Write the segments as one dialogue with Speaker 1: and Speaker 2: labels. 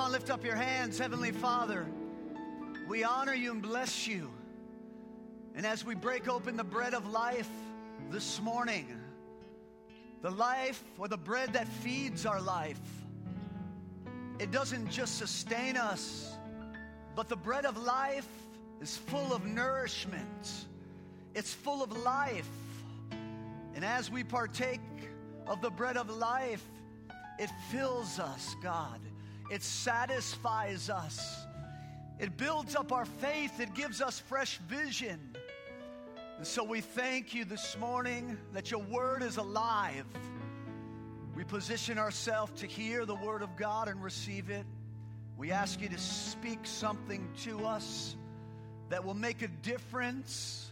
Speaker 1: on, lift up your hands. Heavenly Father, we honor you and bless you. And as we break open the bread of life this morning, the life or the bread that feeds our life, it doesn't just sustain us, but the bread of life is full of nourishment. It's full of life. And as we partake of the bread of life, it fills us, God. It satisfies us. It builds up our faith. It gives us fresh vision. And so we thank you this morning that your word is alive. We position ourselves to hear the word of God and receive it. We ask you to speak something to us that will make a difference,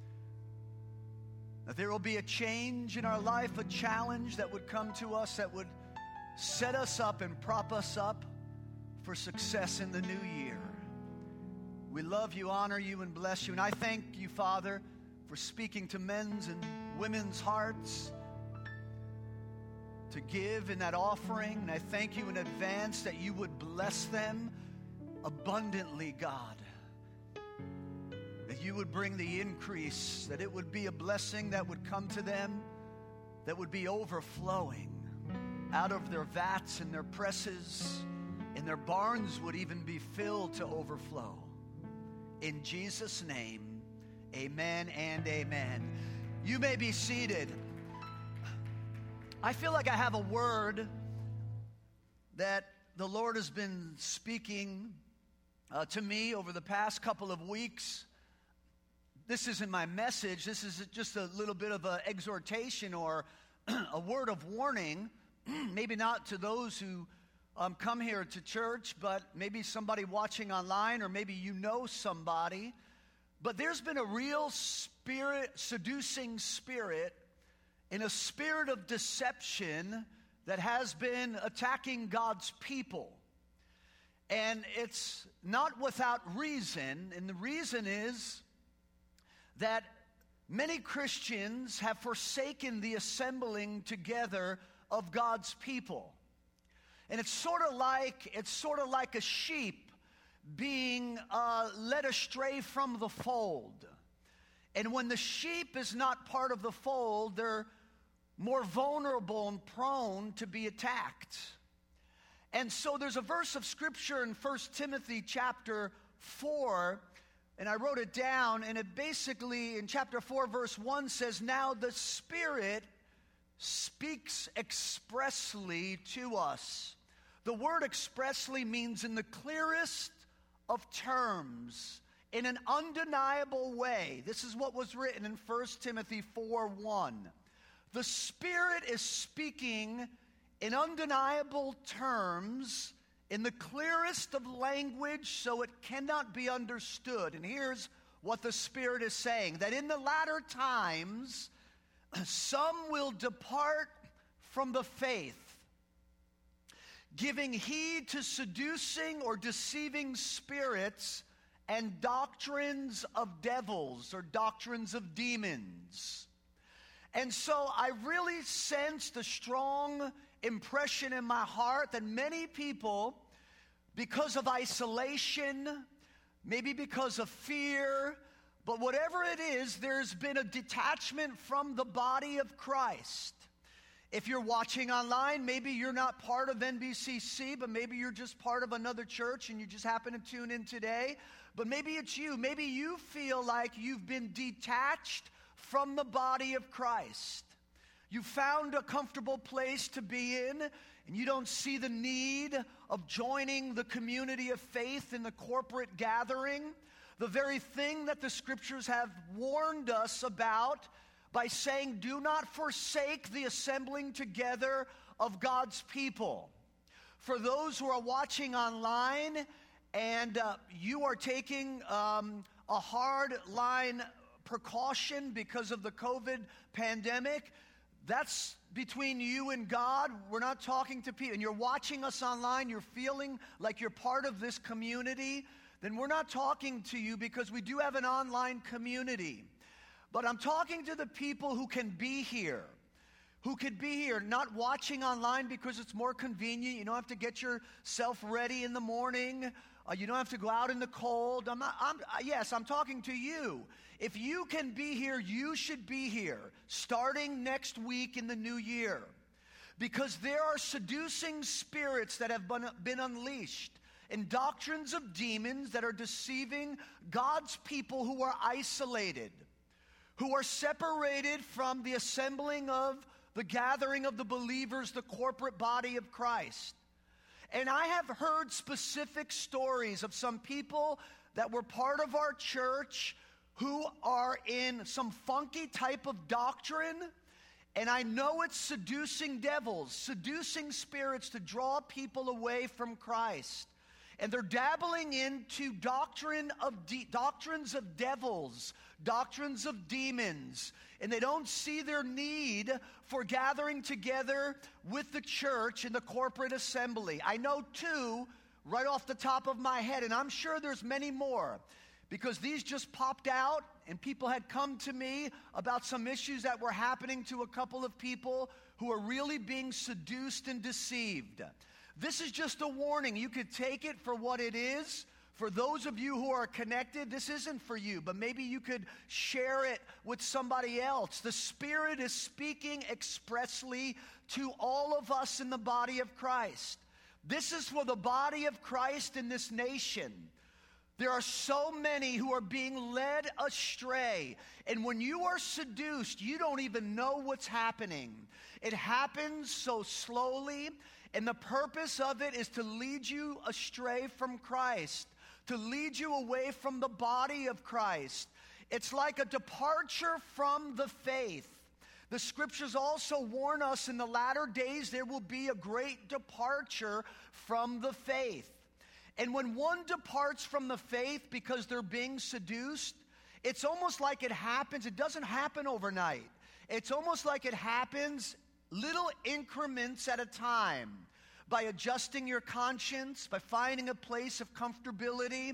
Speaker 1: that there will be a change in our life, a challenge that would come to us that would set us up and prop us up for success in the new year. We love you, honor you, and bless you. And I thank you, Father, for speaking to men's and women's hearts to give in that offering. And I thank you in advance that you would bless them abundantly, God. That you would bring the increase, that it would be a blessing that would come to them, that would be overflowing out of their vats and their presses, and their barns would even be filled to overflow. In Jesus' name, amen and amen. You may be seated. I feel like I have a word that the Lord has been speaking to me over the past couple of weeks. This isn't my message. This is just a little bit of an exhortation or a word of warning. Maybe not to those who come here to church, but maybe somebody watching online, or maybe you know somebody. But there's been a real seducing spirit, and a spirit of deception that has been attacking God's people. And it's not without reason, and the reason is that many Christians have forsaken the assembling together of God's people. And it's sort of like a sheep being led astray from the fold. And when the sheep is not part of the fold, they're more vulnerable and prone to be attacked. And so there's a verse of scripture in 1 Timothy chapter 4, and I wrote it down, and it basically, in chapter 4, verse 1 says, "Now the Spirit speaks expressly to us." The word expressly means in the clearest of terms, in an undeniable way. This is what was written in 1 Timothy 4:1. The Spirit is speaking in undeniable terms, in the clearest of language, so it cannot be understood. And here's what the Spirit is saying, that in the latter times, some will depart from the faith, giving heed to seducing or deceiving spirits and doctrines of devils or doctrines of demons. And so I really sensed a strong impression in my heart that many people, because of isolation, maybe because of fear, but whatever it is, there's been a detachment from the body of Christ. If you're watching online, maybe you're not part of NBCC, but maybe you're just part of another church and you just happen to tune in today. But maybe it's you. Maybe you feel like you've been detached from the body of Christ. You found a comfortable place to be in, and you don't see the need of joining the community of faith in the corporate gathering. The very thing that the scriptures have warned us about by saying, do not forsake the assembling together of God's people. For those who are watching online and you are taking a hard line precaution because of the COVID pandemic, that's between you and God. We're not talking to people. And you're watching us online, you're feeling like you're part of this community, then we're not talking to you because we do have an online community. But I'm talking to the people who can be here, who could be here, not watching online because it's more convenient. You don't have to get yourself ready in the morning. You don't have to go out in the cold. I'm talking to you. If you can be here, you should be here starting next week in the new year. Because there are seducing spirits that have been unleashed and doctrines of demons that are deceiving God's people who are isolated, who are separated from the assembling of the gathering of the believers, the corporate body of Christ. And I have heard specific stories of some people that were part of our church who are in some funky type of doctrine. And I know it's seducing devils, seducing spirits to draw people away from Christ. And they're dabbling into doctrines of devils, doctrines of demons. And they don't see their need for gathering together with the church in the corporate assembly. I know two right off the top of my head, and I'm sure there's many more, because these just popped out and people had come to me about some issues that were happening to a couple of people who are really being seduced and deceived. This is just a warning. You could take it for what it is. For those of you who are connected, this isn't for you, but maybe you could share it with somebody else. The Spirit is speaking expressly to all of us in the body of Christ. This is for the body of Christ in this nation. There are so many who are being led astray. And when you are seduced, you don't even know what's happening. It happens so slowly, and the purpose of it is to lead you astray from Christ, to lead you away from the body of Christ. It's like a departure from the faith. The scriptures also warn us in the latter days there will be a great departure from the faith. And when one departs from the faith because they're being seduced, it's almost like it happens. It doesn't happen overnight. It's almost like it happens little increments at a time, by adjusting your conscience, by finding a place of comfortability,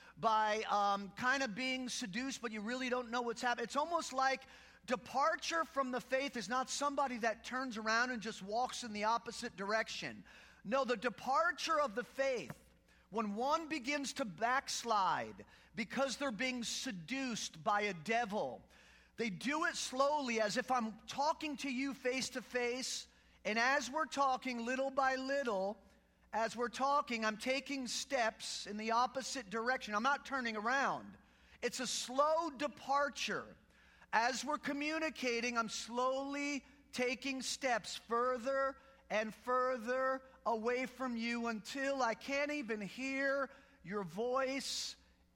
Speaker 1: by kind of being seduced, but you really don't know what's happening. It's almost like departure from the faith is not somebody that turns around and just walks in the opposite direction. No, the departure of the faith, when one begins to backslide because they're being seduced by a devil, they do it slowly, as if I'm talking to you face to face, and as we're talking, little by little, as we're talking, I'm taking steps in the opposite direction. I'm not turning around. It's a slow departure. As we're communicating, I'm slowly taking steps further and further away from you until I can't even hear your voice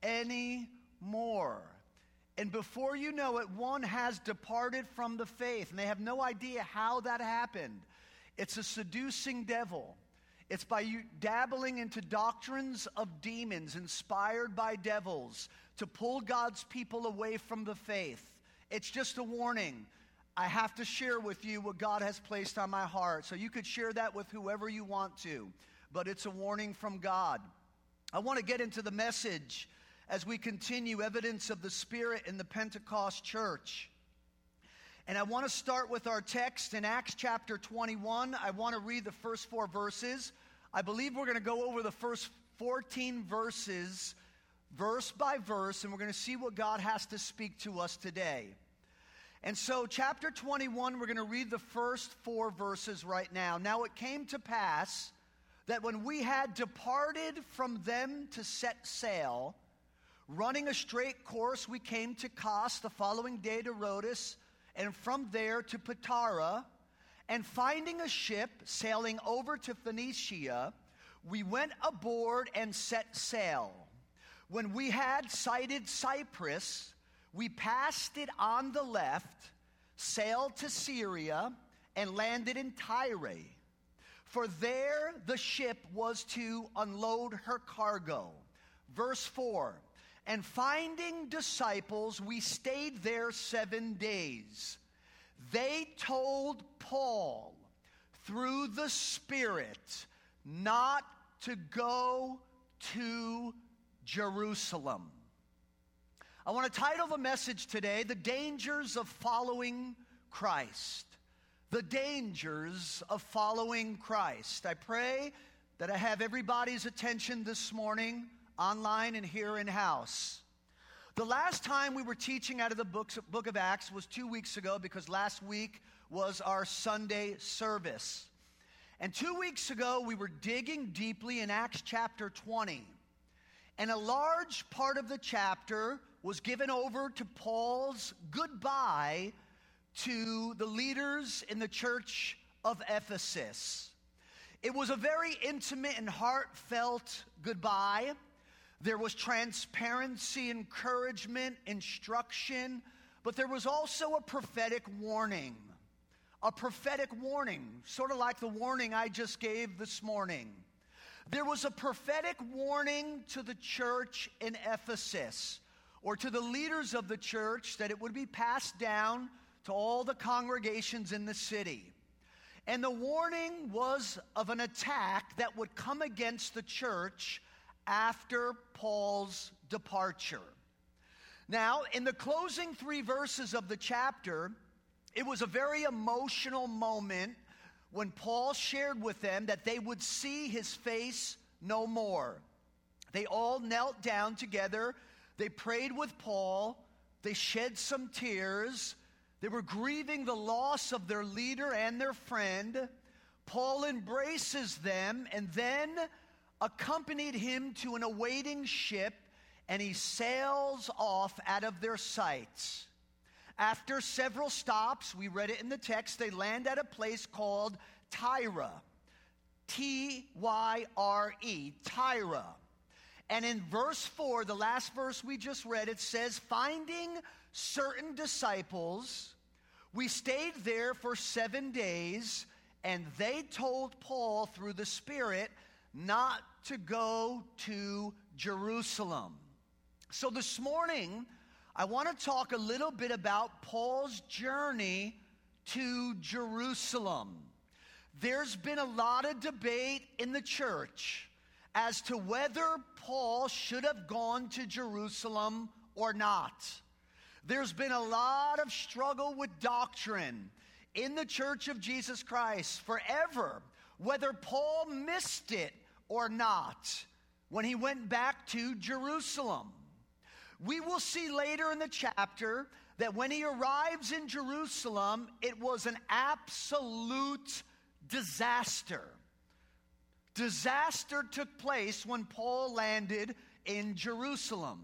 Speaker 1: anymore. And before you know it, one has departed from the faith, and they have no idea how that happened. It's a seducing devil. It's by you dabbling into doctrines of demons inspired by devils to pull God's people away from the faith. It's just a warning. I have to share with you what God has placed on my heart. So you could share that with whoever you want to, but it's a warning from God. I want to get into the message as we continue evidence of the Spirit in the Pentecost church. And I want to start with our text in Acts chapter 21. I want to read the first 4 verses. I believe we're going to go over the first 14 verses, verse by verse, and we're going to see what God has to speak to us today. And so chapter 21, we're going to read the first 4 verses right now. Now it came to pass that when we had departed from them to set sail, running a straight course, we came to Kos, the following day to Rhodes, and from there to Patara, and finding a ship sailing over to Phoenicia, we went aboard and set sail. When we had sighted Cyprus, we passed it on the left, sailed to Syria, and landed in Tyre. For there the ship was to unload her cargo. Verse 4, and finding disciples, we stayed there 7 days. They told Paul through the Spirit not to go to Jerusalem. I want to title the message today, The Dangers of Following Christ. the dangers of following Christ. I pray that I have everybody's attention this morning, online and here in house. The last time we were teaching out of the book of Acts was 2 weeks ago, because last week was our Sunday service. And 2 weeks ago, we were digging deeply in Acts chapter 20. And a large part of the chapter was given over to Paul's goodbye to the leaders in the church of Ephesus. It was a very intimate and heartfelt goodbye. There was transparency, encouragement, instruction, but there was also a prophetic warning. A prophetic warning, sort of like the warning I just gave this morning. There was a prophetic warning to the church in Ephesus, or to the leaders of the church, that it would be passed down to all the congregations in the city. And the warning was of an attack that would come against the church after Paul's departure. Now, in the closing 3 verses of the chapter, it was a very emotional moment when Paul shared with them that they would see his face no more. They all knelt down together. They prayed with Paul. They shed some tears. They were grieving the loss of their leader and their friend. Paul embraces them and then accompanied him to an awaiting ship, and he sails off out of their sight. After several stops, we read it in the text, they land at a place called Tyre. T-Y-R-E, Tyre. And in verse 4, the last verse we just read, it says, finding certain disciples, we stayed there for 7 days, and they told Paul through the Spirit not to go to Jerusalem. So this morning, I want to talk a little bit about Paul's journey to Jerusalem. There's been a lot of debate in the church as to whether Paul should have gone to Jerusalem or not. There's been a lot of struggle with doctrine in the Church of Jesus Christ forever, whether Paul missed it or not when he went back to Jerusalem. We will see later in the chapter that when he arrives in Jerusalem, it was an absolute disaster. Disaster took place when Paul landed in Jerusalem.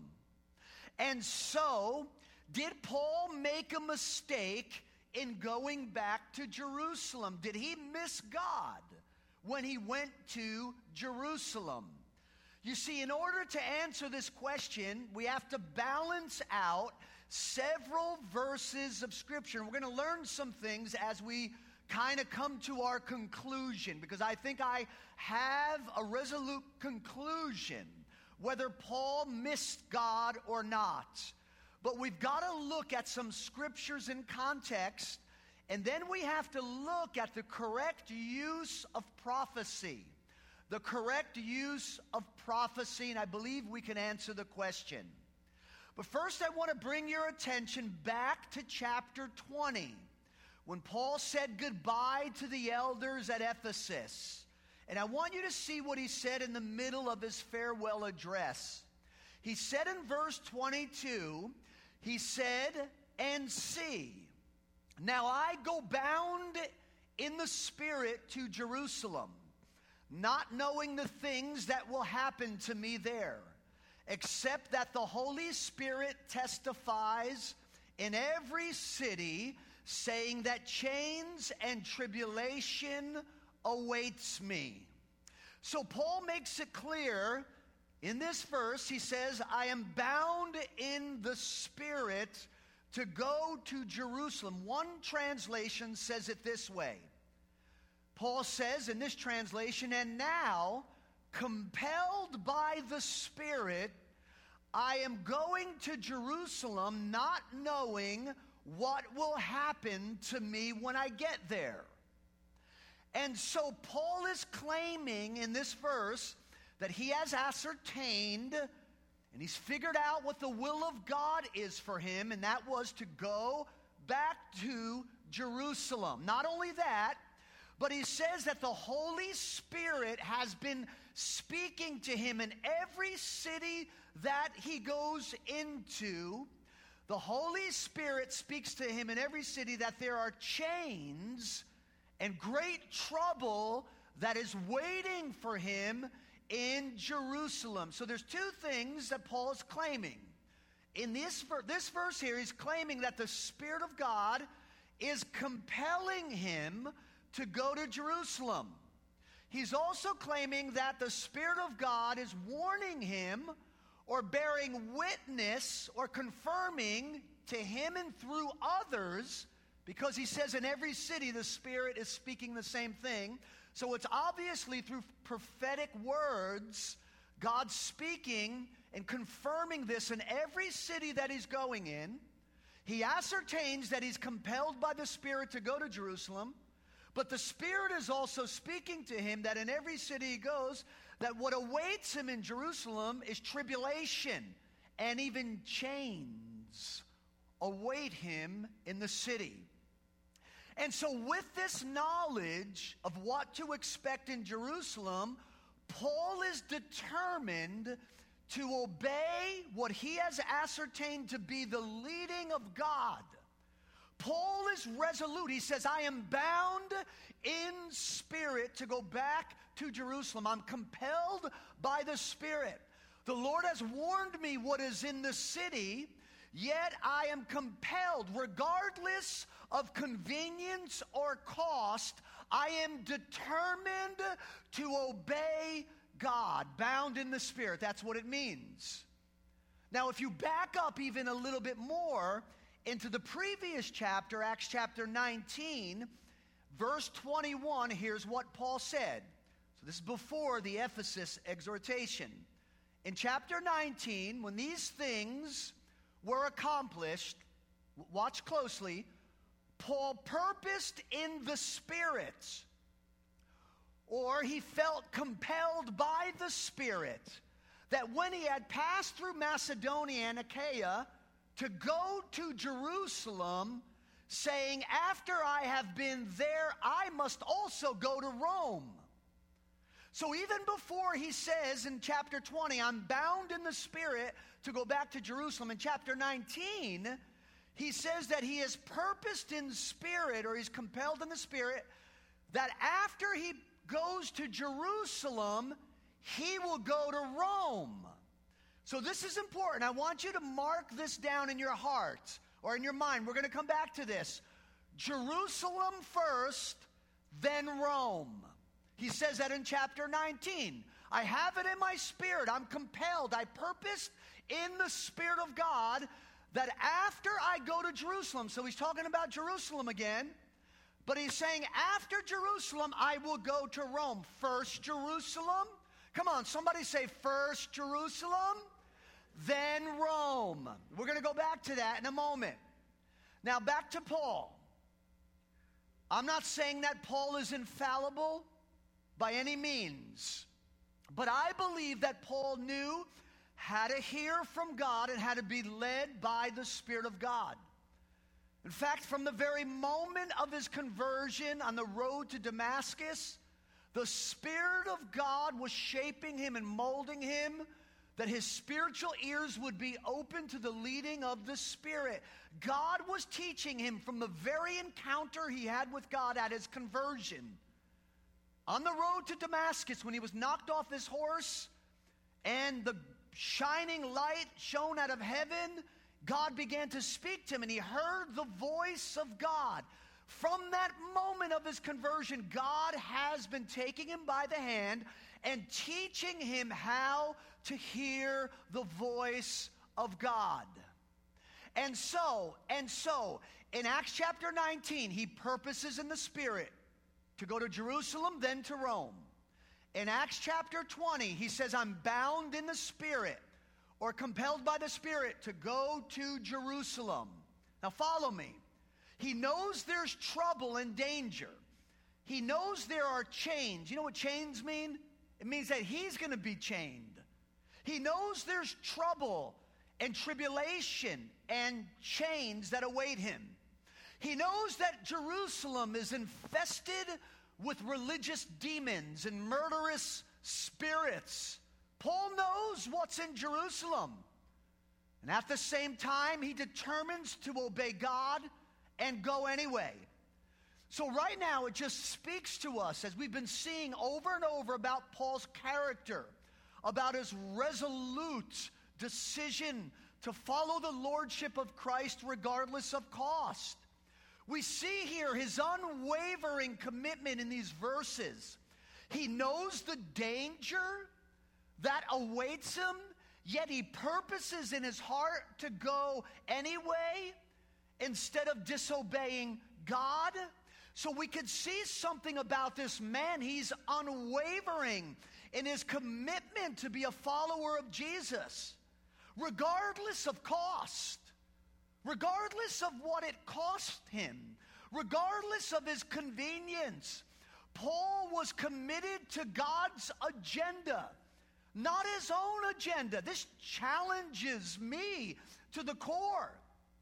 Speaker 1: And so, did Paul make a mistake in going back to Jerusalem? Did he miss God when he went to Jerusalem? You see, in order to answer this question, we have to balance out several verses of Scripture. And we're going to learn some things as we kind of come to our conclusion, because I think I have a resolute conclusion whether Paul missed God or not. But we've got to look at some scriptures in context, and then we have to look at the correct use of prophecy. The correct use of prophecy, and I believe we can answer the question. But first, I want to bring your attention back to chapter 20, when Paul said goodbye to the elders at Ephesus. And I want you to see what he said in the middle of his farewell address. He said in verse 22, he said, "And see, now I go bound in the Spirit to Jerusalem, not knowing the things that will happen to me there, except that the Holy Spirit testifies in every city, saying that chains and tribulation awaits me." So Paul makes it clear in this verse. He says, I am bound in the Spirit to go to Jerusalem. One translation says it this way. Paul says in this translation, "And now, compelled by the Spirit, I am going to Jerusalem, not knowing what will happen to me when I get there." And so Paul is claiming in this verse that he has ascertained and he's figured out what the will of God is for him, and that was to go back to Jerusalem. Not only that, but he says that the Holy Spirit has been speaking to him in every city that he goes into. The Holy Spirit speaks to him in every city that there are chains and great trouble that is waiting for him in Jerusalem. So there's two things that Paul is claiming. In this verse here, he's claiming that the Spirit of God is compelling him to go to Jerusalem. He's also claiming that the Spirit of God is warning him or bearing witness or confirming to him and through others, because he says in every city the Spirit is speaking the same thing. So it's obviously through prophetic words, God speaking and confirming this in every city that he's going in. He ascertains that he's compelled by the Spirit to go to Jerusalem, but the Spirit is also speaking to him that in every city he goes, that what awaits him in Jerusalem is tribulation, and even chains await him in the city. And so with this knowledge of what to expect in Jerusalem, Paul is determined to obey what he has ascertained to be the leading of God. Paul is resolute. He says, I am bound in spirit to go back to Jerusalem. I'm compelled by the Spirit. The Lord has warned me what is in the city, yet I am compelled, regardless of convenience or cost, I am determined to obey God, bound in the Spirit. That's what it means. Now, if you back up even a little bit more into the previous chapter, Acts chapter 19, verse 21, here's what Paul said. So this is before the Ephesus exhortation. In chapter 19, when these things were accomplished, watch closely, Paul purposed in the Spirit, or he felt compelled by the Spirit, that when he had passed through Macedonia and Achaia, to go to Jerusalem, saying, after I have been there, I must also go to Rome. So even before he says in chapter 20, I'm bound in the Spirit to go back to Jerusalem, in chapter 19, he says that he is purposed in spirit, or he's compelled in the Spirit, that after he goes to Jerusalem, he will go to Rome. So this is important. I want you to mark this down in your heart or in your mind. We're going to come back to this. Jerusalem first, then Rome. He says that in chapter 19. I have it in my spirit. I'm compelled. I purposed in the Spirit of God that after I go to Jerusalem, so he's talking about Jerusalem again, but he's saying after Jerusalem, I will go to Rome. First Jerusalem. Come on, somebody say first Jerusalem, then Rome. We're going to go back to that in a moment. Now back to Paul. I'm not saying that Paul is infallible by any means, but I believe that Paul knew how to hear from God and how to be led by the Spirit of God. In fact, from the very moment of his conversion on the road to Damascus, the Spirit of God was shaping him and molding him, that his spiritual ears would be open to the leading of the Spirit. God was teaching him from the very encounter he had with God at his conversion. On the road to Damascus, when he was knocked off his horse and the shining light shone out of heaven, God began to speak to him, and he heard the voice of God. From that moment of his conversion, God has been taking him by the hand and teaching him how to hear the voice of God. And so, in Acts chapter 19, he purposes in the Spirit to go to Jerusalem, then to Rome. In Acts chapter 20, he says, I'm bound in the Spirit, or compelled by the Spirit, to go to Jerusalem. Now follow me. He knows there's trouble and danger. He knows there are chains. You know what chains mean? It means that he's going to be chained. He knows there's trouble and tribulation and chains that await him. He knows that Jerusalem is infested with religious demons and murderous spirits. Paul knows what's in Jerusalem. And at the same time, he determines to obey God and go anyway. So right now, it just speaks to us, as we've been seeing over and over about Paul's character, about his resolute decision to follow the lordship of Christ regardless of cost. We see here his unwavering commitment in these verses. He knows the danger that awaits him, yet he purposes in his heart to go anyway instead of disobeying God. So we could see something about this man. He's unwavering in his commitment to be a follower of Jesus, regardless of cost, regardless of what it cost him, regardless of his convenience. Paul was committed to God's agenda, not his own agenda. This challenges me to the core.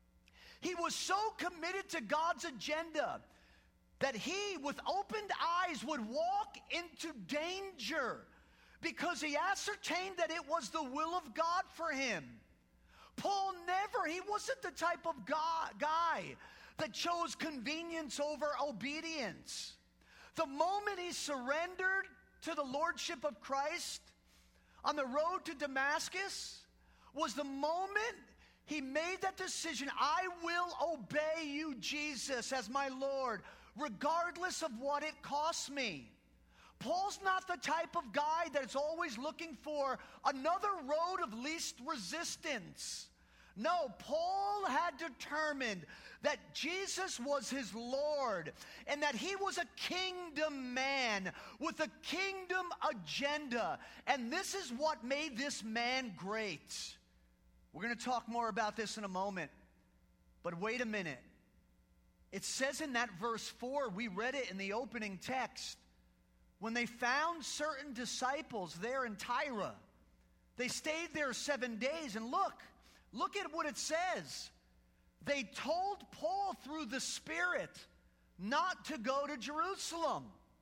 Speaker 1: He was so committed to God's agenda that he, with opened eyes, would walk into danger because he ascertained that it was the will of God for him. Paul he wasn't the type of guy that chose convenience over obedience. The moment he surrendered to the lordship of Christ on the road to Damascus was the moment he made that decision. I will obey you, Jesus, as my Lord, regardless of what it costs me. Paul's not the type of guy that's always looking for another road of least resistance. No, Paul had determined that Jesus was his Lord and that he was a kingdom man with a kingdom agenda. And this is what made this man great. We're going to talk more about this in a moment. But wait a minute. It says in that verse 4, we read it in the opening text, when they found certain disciples there in Tyre, they stayed there 7 days. And look at what it says. They told Paul through the Spirit not to go to Jerusalem.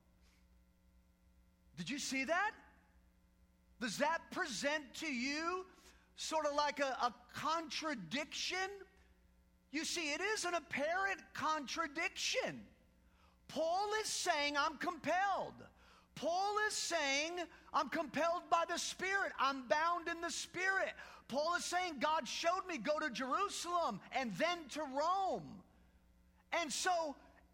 Speaker 1: Did you see that? Does that present to you sort of like a contradiction? You see, it is an apparent contradiction. Paul is saying, I'm compelled. Paul is saying, I'm compelled by the Spirit. I'm bound in the Spirit. Paul is saying, God showed me, go to Jerusalem and then to Rome. And so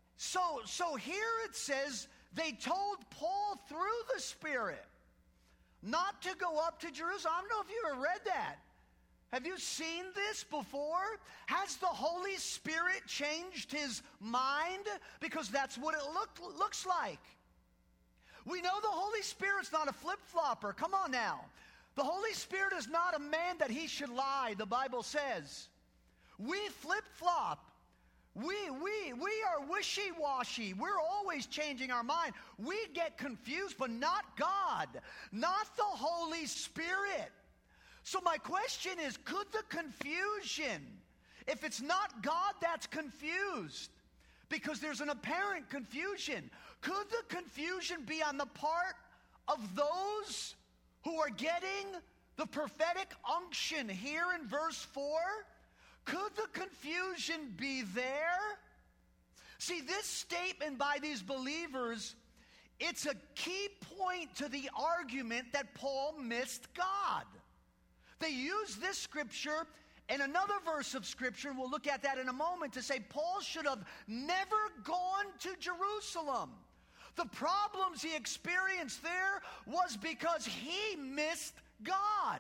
Speaker 1: here it says, they told Paul through the Spirit not to go up to Jerusalem. I don't know if you ever read that. Have you seen this before? Has the Holy Spirit changed his mind? Because that's what it looks like. We know the Holy Spirit's not a flip-flopper. Come on now. The Holy Spirit is not a man that he should lie, the Bible says. We flip-flop. We are wishy-washy. We're always changing our mind. We get confused, but not God, not the Holy Spirit. So my question is, could the confusion, if it's not God that's confused, because there's an apparent confusion, could the confusion be on the part of those who are getting the prophetic unction here in verse 4? Could the confusion be there? See, this statement by these believers, it's a key point to the argument that Paul missed God. They use this scripture and another verse of scripture, and we'll look at that in a moment, to say Paul should have never gone to Jerusalem. The problems he experienced there was because he missed God.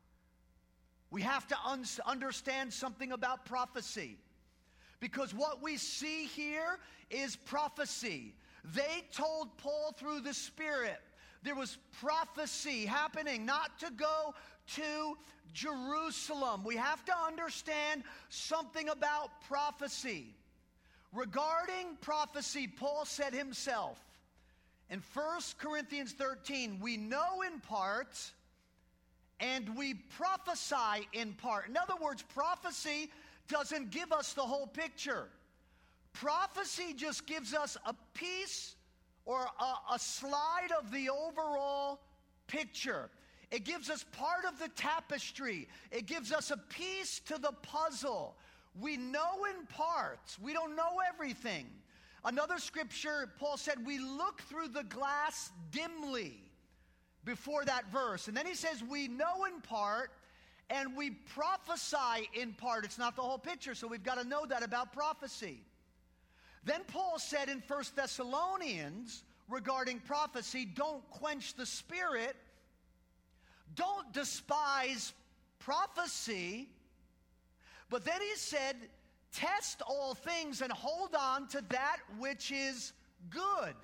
Speaker 1: We have to understand something about prophecy, because what we see here is prophecy. They told Paul through the Spirit. There was prophecy happening not to go to Jerusalem. We have to understand something about prophecy. Regarding prophecy, Paul said himself in 1 Corinthians 13, we know in part and we prophesy in part. In other words, prophecy doesn't give us the whole picture. Prophecy just gives us a piece or a slide of the overall picture. It gives us part of the tapestry. It gives us a piece to the puzzle. We know in parts. We don't know everything. Another scripture, Paul said, we look through the glass dimly before that verse. And then he says, we know in part and we prophesy in part. It's not the whole picture, so we've got to know that about prophecy. Then Paul said in 1 Thessalonians regarding prophecy, don't quench the spirit. Don't despise prophecy. But then he said, test all things and hold on to that which is good.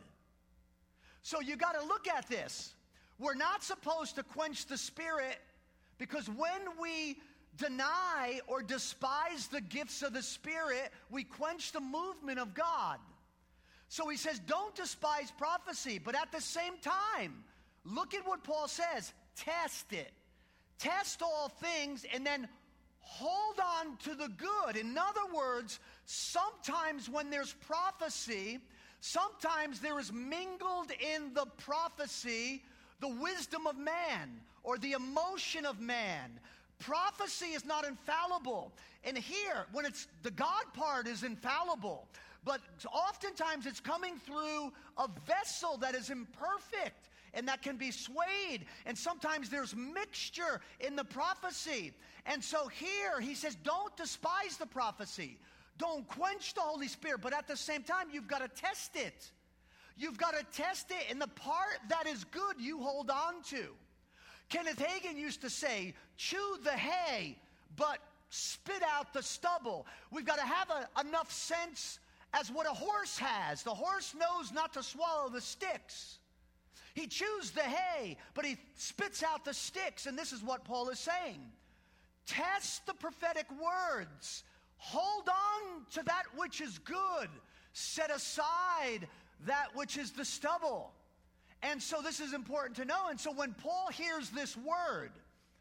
Speaker 1: So you got to look at this. We're not supposed to quench the spirit, because when we deny or despise the gifts of the Spirit, we quench the movement of God. So he says, don't despise prophecy. But at the same time, look at what Paul says. Test it. Test all things and then hold on to the good. In other words, sometimes when there's prophecy, sometimes there is mingled in the prophecy the wisdom of man or the emotion of man. Prophecy is not infallible. And here, when it's the God part is infallible, but oftentimes it's coming through a vessel that is imperfect and that can be swayed. And sometimes there's mixture in the prophecy. And so here he says, don't despise the prophecy. Don't quench the Holy Spirit. But at the same time, you've got to test it. You've got to test it. And the part that is good, you hold on to. Kenneth Hagin used to say, chew the hay, but spit out the stubble. We've got to have enough sense as what a horse has. The horse knows not to swallow the sticks. He chews the hay, but he spits out the sticks. And this is what Paul is saying. Test the prophetic words. Hold on to that which is good. Set aside that which is the stubble. And so this is important to know. And so when Paul hears this word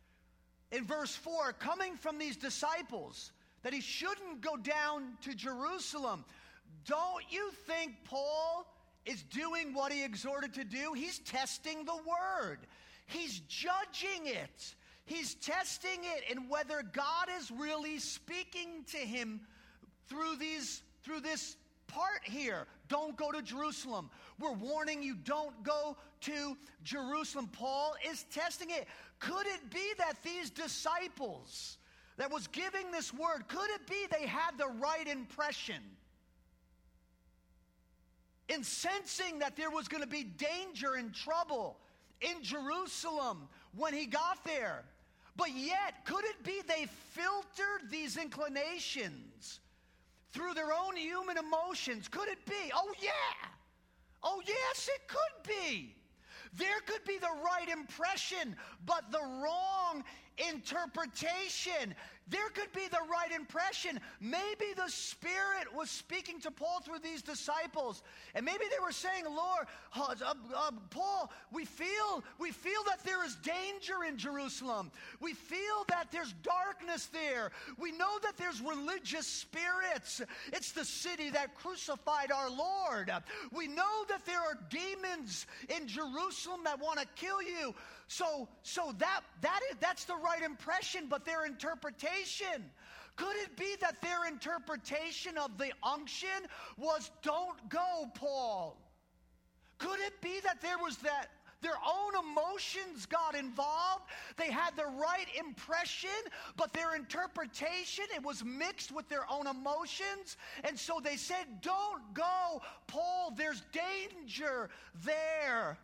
Speaker 1: in verse 4 coming from these disciples, that he shouldn't go down to Jerusalem, don't you think Paul is doing what he exhorted to do? He's testing the word. He's judging it. He's testing it in whether God is really speaking to him through this part here. Don't go to Jerusalem. We're warning you, don't go to Jerusalem. Paul is testing it. Could it be that these disciples that was giving this word, could it be they had the right impression in sensing that there was going to be danger and trouble in Jerusalem when he got there? But yet, could it be they filtered these inclinations through their own human emotions? Could it be? Oh, yeah. Oh, yes, it could be. There could be the right impression, but the wrong interpretation. There could be the right impression. Maybe the Spirit was speaking to Paul through these disciples, and maybe they were saying, Lord, Paul, we feel that there is danger in Jerusalem. We feel that there's darkness there. We know that there's religious spirits. It's the city that crucified our Lord. We know that there are demons in Jerusalem that want to kill you. So that's the right impression, but their interpretation. Could it be that their interpretation of the unction was, don't go, Paul? Could it be that there was their own emotions got involved? They had the right impression, but their interpretation, it was mixed with their own emotions. And so they said, don't go, Paul, there's danger there.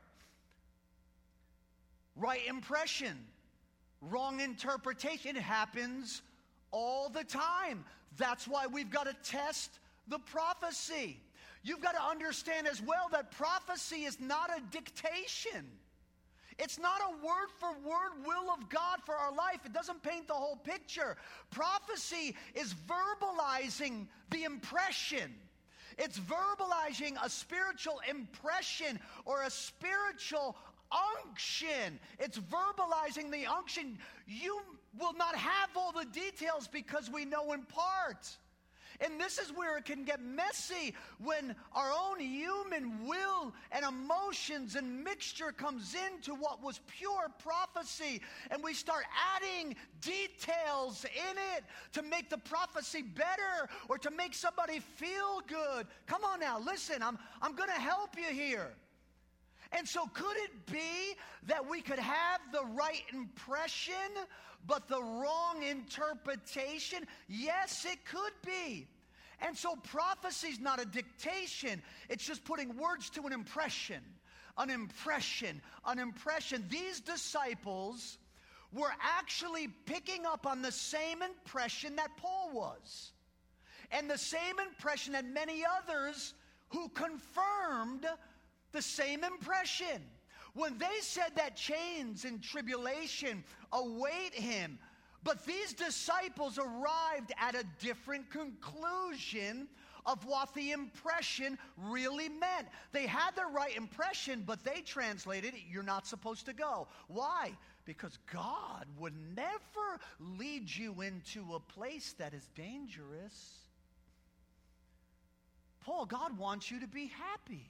Speaker 1: Right impression, wrong interpretation. It happens all the time. That's why we've got to test the prophecy. You've got to understand as well that prophecy is not a dictation. It's not a word-for-word will of God for our life. It doesn't paint the whole picture. Prophecy is verbalizing the impression. It's verbalizing a spiritual impression or a spiritual unction. It's verbalizing the unction. You will not have all the details because we know in part. And this is where it can get messy when our own human will and emotions and mixture comes into what was pure prophecy, and we start adding details in it to make the prophecy better or to make somebody feel good. Come on now, listen, I'm going to help you here. And so could it be that we could have the right impression but the wrong interpretation? Yes, it could be. And so prophecy is not a dictation. It's just putting words to an impression. An impression. An impression. These disciples were actually picking up on the same impression that Paul was. And the same impression that many others who confirmed the same impression. When they said that chains and tribulation await him, but these disciples arrived at a different conclusion of what the impression really meant. They had the right impression, but they translated it, you're not supposed to go. Why? Because God would never lead you into a place that is dangerous. Paul, God wants you to be happy.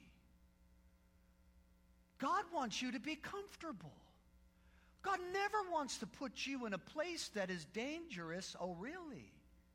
Speaker 1: God wants you to be comfortable. God never wants to put you in a place that is dangerous. Oh, really?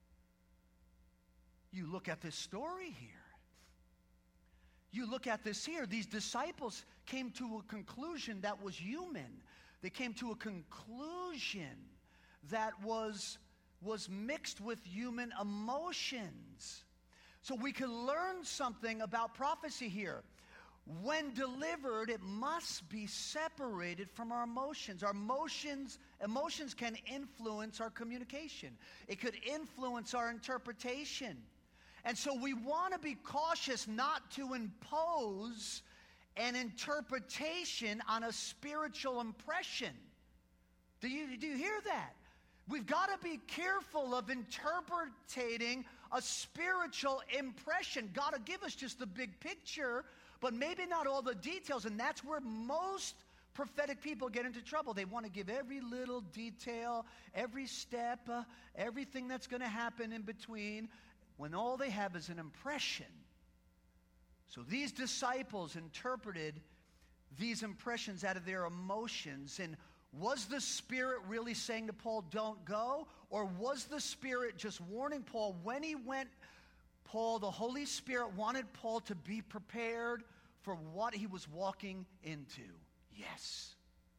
Speaker 1: You look at this story here. You look at this here. These disciples came to a conclusion that was human. They came to a conclusion that was mixed with human emotions. So we can learn something about prophecy here. When delivered, it must be separated from our emotions. Our emotions can influence our communication. It could influence our interpretation. And so we want to be cautious not to impose an interpretation on a spiritual impression. Do you hear that? We've got to be careful of interpreting a spiritual impression. God will give us just the big picture, but maybe not all the details, and that's where most prophetic people get into trouble. They want to give every little detail, every step, everything that's going to happen in between, when all they have is an impression. So these disciples interpreted these impressions out of their emotions. And was the Spirit really saying to Paul, don't go? Or was the Spirit just warning Paul when he went? Paul, the Holy Spirit wanted Paul to be prepared for what he was walking into. Yes.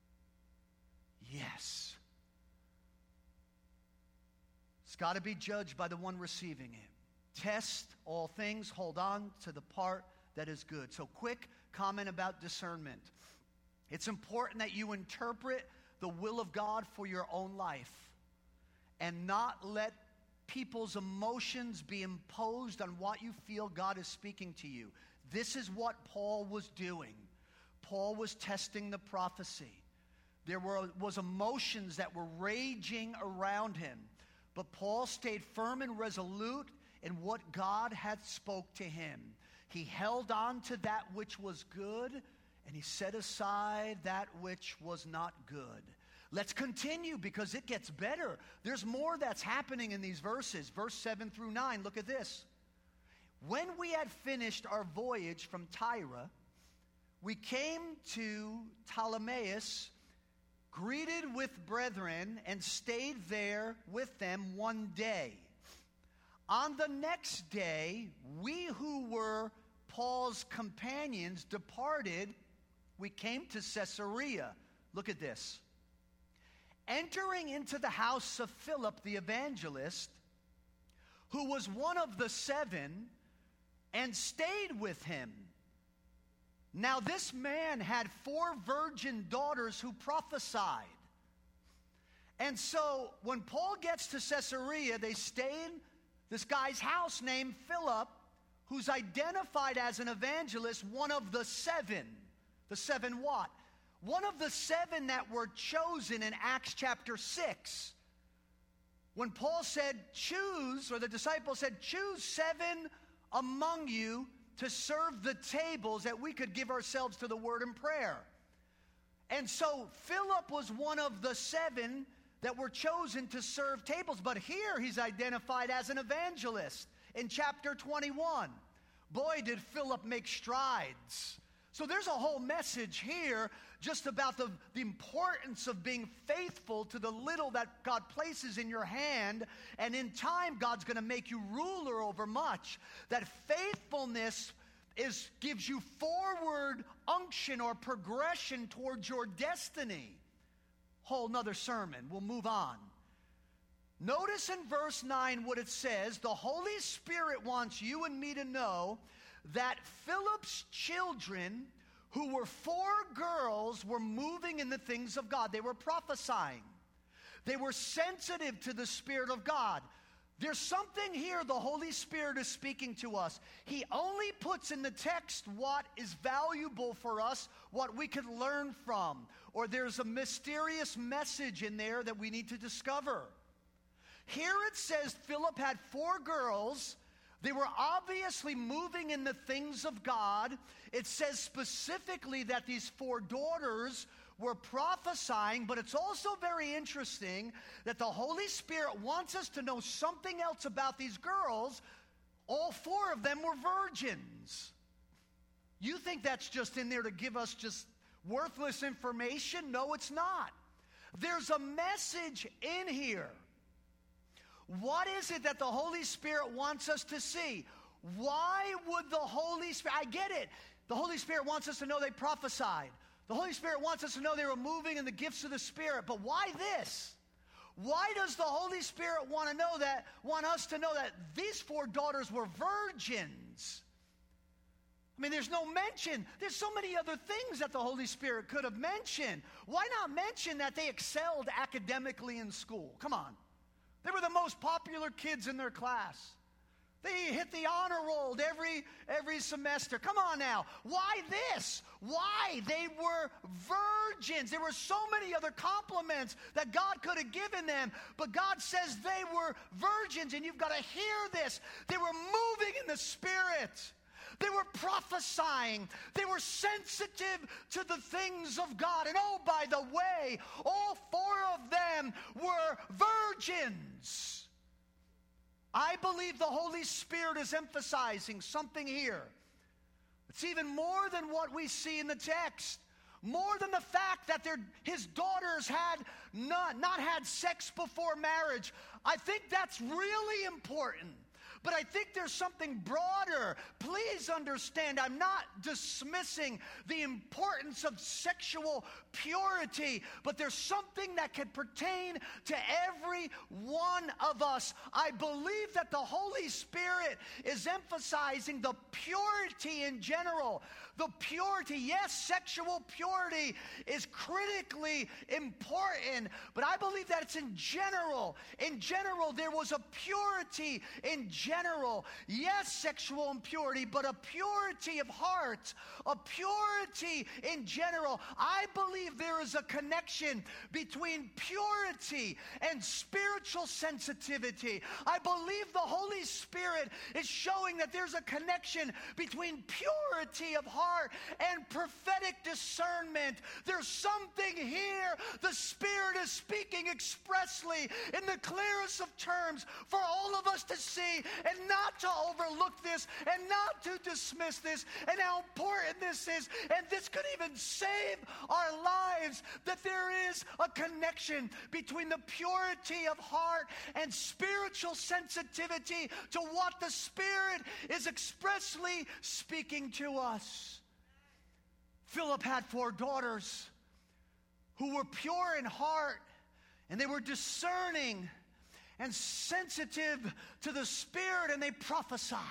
Speaker 1: Yes. It's got to be judged by the one receiving it. Test all things, hold on to the part that is good. So quick comment about discernment. It's important that you interpret the will of God for your own life and not let people's emotions be imposed on what you feel God is speaking to you. This is what Paul was doing. Paul was testing the prophecy. There was emotions that were raging around him, but Paul stayed firm and resolute in what God had spoke to him. He held on to that which was good, and he set aside that which was not good. Let's continue because it gets better. There's more that's happening in these verses. Verse 7 through 9, look at this. When we had finished our voyage from Tyre, we came to Ptolemais, greeted with brethren, and stayed there with them one day. On the next day, we who were Paul's companions departed. We came to Caesarea. Look at this. Entering into the house of Philip the evangelist, who was one of the 7, and stayed with him. Now this man had 4 virgin daughters who prophesied. And so when Paul gets to Caesarea, they stay in this guy's house named Philip, who's identified as an evangelist, one of the 7. The 7 what? One of the 7 that were chosen in Acts chapter 6. When Paul said choose, or the disciples said choose 7 among you to serve the tables, that we could give ourselves to the word and prayer. And so Philip was one of the 7 that were chosen to serve tables. But here he's identified as an evangelist. in chapter 21. Boy, did Philip make strides. So there's a whole message here just about the importance of being faithful to the little that God places in your hand. And in time, God's going to make you ruler over much. That faithfulness gives you forward unction or progression towards your destiny. Whole nother sermon. We'll move on. Notice in verse 9 what it says. The Holy Spirit wants you and me to know that Philip's children, who were 4 girls, were moving in the things of God. They were prophesying. They were sensitive to the Spirit of God. There's something here the Holy Spirit is speaking to us. He only puts in the text what is valuable for us, what we can learn from. Or there's a mysterious message in there that we need to discover. Here it says Philip had 4 girls. They were obviously moving in the things of God. It says specifically that these 4 daughters were prophesying, but it's also very interesting that the Holy Spirit wants us to know something else about these girls. All 4 of them were virgins. You think that's just in there to give us just worthless information? No, it's not. There's a message in here. What is it that the Holy Spirit wants us to see? Why would the Holy Spirit, I get it. The Holy Spirit wants us to know they prophesied. The Holy Spirit wants us to know they were moving in the gifts of the Spirit. But why this? Why does the Holy Spirit want us to know that these 4 daughters were virgins? I mean, there's no mention. There's so many other things that the Holy Spirit could have mentioned. Why not mention that they excelled academically in school? Come on. They were the most popular kids in their class. They hit the honor roll every semester. Come on now. Why this? Why? They were virgins. There were so many other compliments that God could have given them. But God says they were virgins, and you've got to hear this. They were moving in the Spirit. They were prophesying. They were sensitive to the things of God. And oh, by the way, all 4 of them were virgins. I believe the Holy Spirit is emphasizing something here. It's even more than what we see in the text. More than the fact that his daughters had not had sex before marriage. I think that's really important. But I think there's something broader. Please understand, I'm not dismissing the importance of sexual purity, but there's something that can pertain to every one of us. I believe that the Holy Spirit is emphasizing the purity in general. The purity, yes, sexual purity is critically important, but I believe that it's in general. In general, there was a purity in general. Yes, sexual impurity, but a purity of heart, a purity in general. I believe there is a connection between purity and spiritual sensitivity. I believe the Holy Spirit is showing that there's a connection between purity of heart and prophetic discernment. There's something here the Spirit is speaking expressly in the clearest of terms for all of us to see and not to overlook this and not to dismiss this and how important this is. And this could even save our lives, that there is a connection between the purity of heart and spiritual sensitivity to what the Spirit is expressly speaking to us. Philip had 4 daughters who were pure in heart, and they were discerning and sensitive to the Spirit, and they prophesied.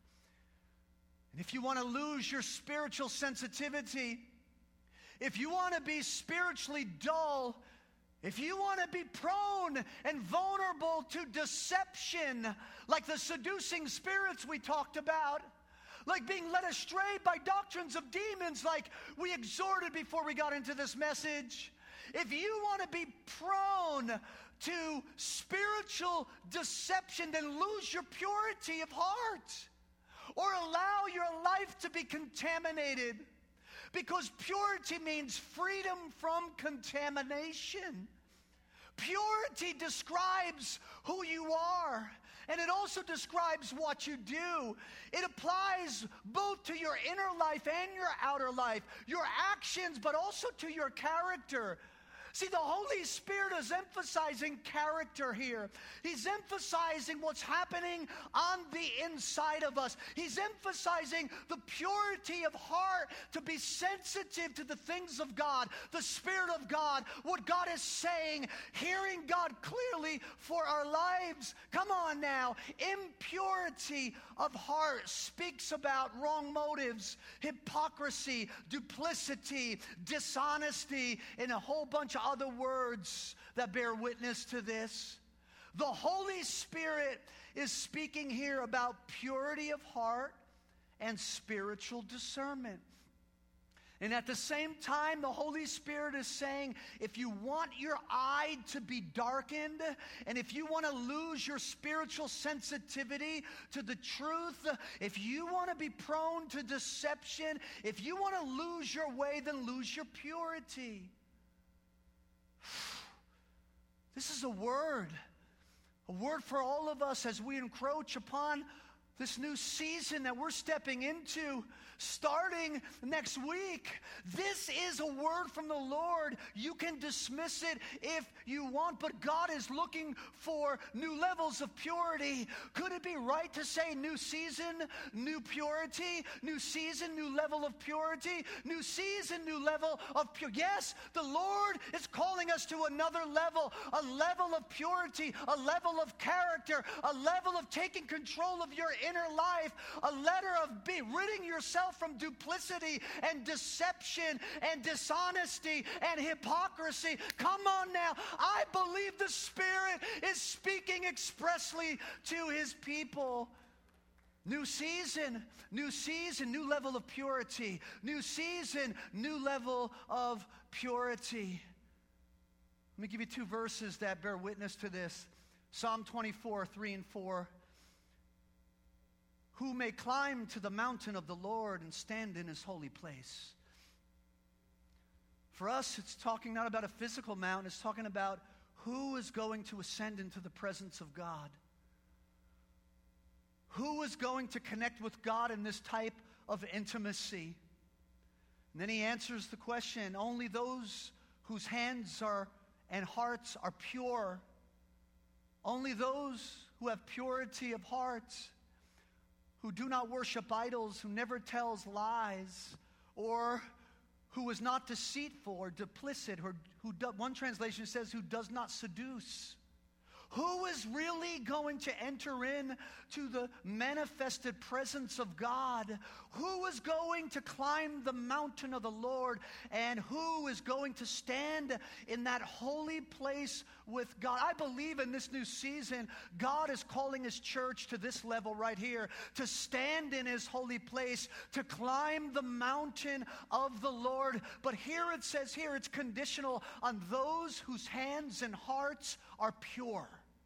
Speaker 1: And if you want to lose your spiritual sensitivity, if you want to be spiritually dull, if you want to be prone and vulnerable to deception, like the seducing spirits we talked about, like being led astray by doctrines of demons, like we exhorted before we got into this message. If you want to be prone to spiritual deception, then lose your purity of heart or allow your life to be contaminated, because purity means freedom from contamination. Purity describes who you are, and it also describes what you do. It applies both to your inner life and your outer life, your actions, but also to your character. See, the Holy Spirit is emphasizing character here. He's emphasizing what's happening on the inside of us. He's emphasizing the purity of heart, to be sensitive to the things of God, the Spirit of God, what God is saying, hearing God clearly for our lives. Come on now. Impurity of heart speaks about wrong motives, hypocrisy, duplicity, dishonesty, and a whole bunch of other words that bear witness to this. The Holy Spirit is speaking here about purity of heart and spiritual discernment. And at the same time, the Holy Spirit is saying, if you want your eye to be darkened, and if you want to lose your spiritual sensitivity to the truth, if you want to be prone to deception, if you want to lose your way, then lose your purity. This is a word for all of us as we encroach upon this new season that we're stepping into, starting next week. This is a word from the Lord. You can dismiss it if you want, but God is looking for new levels of purity. Could it be right to say new season, new purity, new season, new level of purity, new season, new level of purity? Yes, the Lord is calling us to another level, a level of purity, a level of character, a level of taking control of your inner life, a letter of ridding yourself from duplicity and deception and dishonesty and hypocrisy. Come on now. I believe the Spirit is speaking expressly to His people. New season, new level of purity. New season, new level of purity. Let me give you two verses that bear witness to this. Psalm 24, 3 and 4. Who may climb to the mountain of the Lord and stand in His holy place? For us, it's talking not about a physical mountain. It's talking about who is going to ascend into the presence of God. Who is going to connect with God in this type of intimacy? And then he answers the question, only those whose hands and hearts are pure. Only those who have purity of heart, who do not worship idols, who never tells lies, or who is not deceitful or duplicit, or one translation says who does not seduce. Who is really going to enter in to the manifested presence of God? Who is going to climb the mountain of the Lord? And who is going to stand in that holy place with God? I believe in this new season, God is calling His church to this level right here, to stand in His holy place, to climb the mountain of the Lord. But here it says, it's conditional on those whose hands and hearts are pure.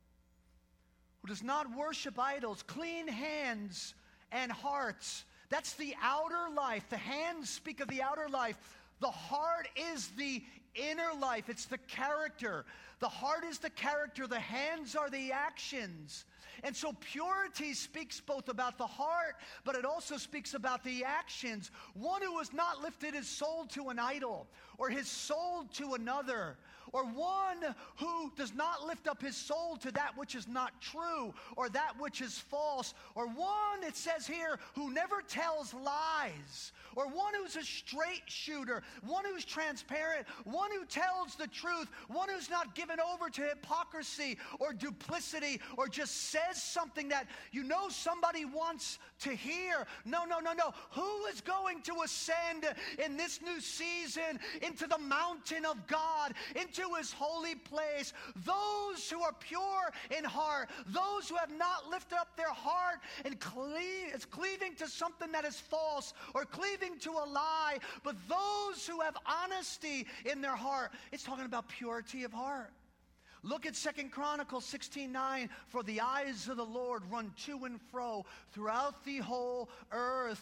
Speaker 1: Who does not worship idols, clean hands and hearts. That's the outer life. The hands speak of the outer life. The heart is the inner life. It's the character. The heart is the character. The hands are the actions. And so purity speaks both about the heart, but it also speaks about the actions. One who has not lifted his soul to an idol, or his soul to another, or one who does not lift up his soul to that which is not true, or that which is false, or one, it says here, who never tells lies, or one who's a straight shooter, one who's transparent, one who tells the truth, one who's not given over to hypocrisy or duplicity, or just says something that somebody wants to hear. No. Who is going to ascend in this new season into the mountain of God, into His holy place? Those who are pure in heart, those who have not lifted up their heart and cleaving to something that is false or cleaving to a lie, but those who have honesty in their heart. It's talking about purity of heart. Look at 2 Chronicles 16:9. For the eyes of the Lord run to and fro throughout the whole earth,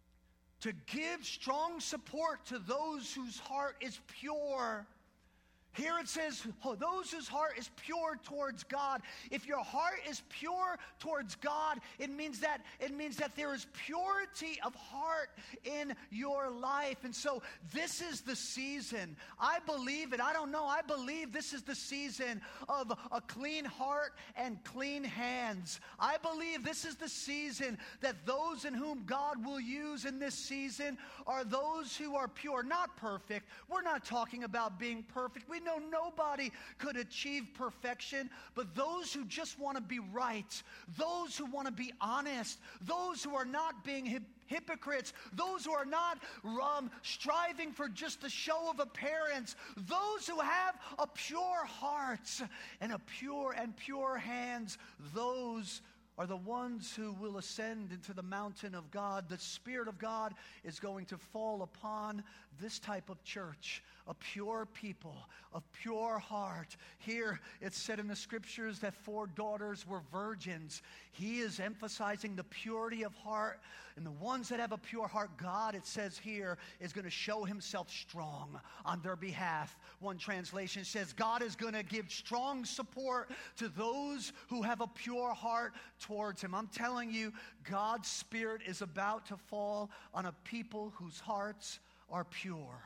Speaker 1: to give strong support to those whose heart is pure. Here it says, those whose heart is pure towards God. If your heart is pure towards God, it means that there is purity of heart in your life. And so this is the season. I believe it. I don't know. I believe this is the season of a clean heart and clean hands. I believe this is the season that those in whom God will use in this season are those who are pure, not perfect. We're not talking about being perfect. We know nobody could achieve perfection, but those who just want to be right, those who want to be honest, those who are not being hypocrites, those who are not striving for just the show of appearance, those who have a pure heart and pure hands, those are the ones who will ascend into the mountain of God. The Spirit of God is going to fall upon this type of church, a pure people, a pure heart. Here it's said in the scriptures that 4 daughters were virgins. He is emphasizing the purity of heart. And the ones that have a pure heart, God, it says here, is going to show himself strong on their behalf. One translation says God is going to give strong support to those who have a pure heart towards him. I'm telling you, God's Spirit is about to fall on a people whose hearts are pure.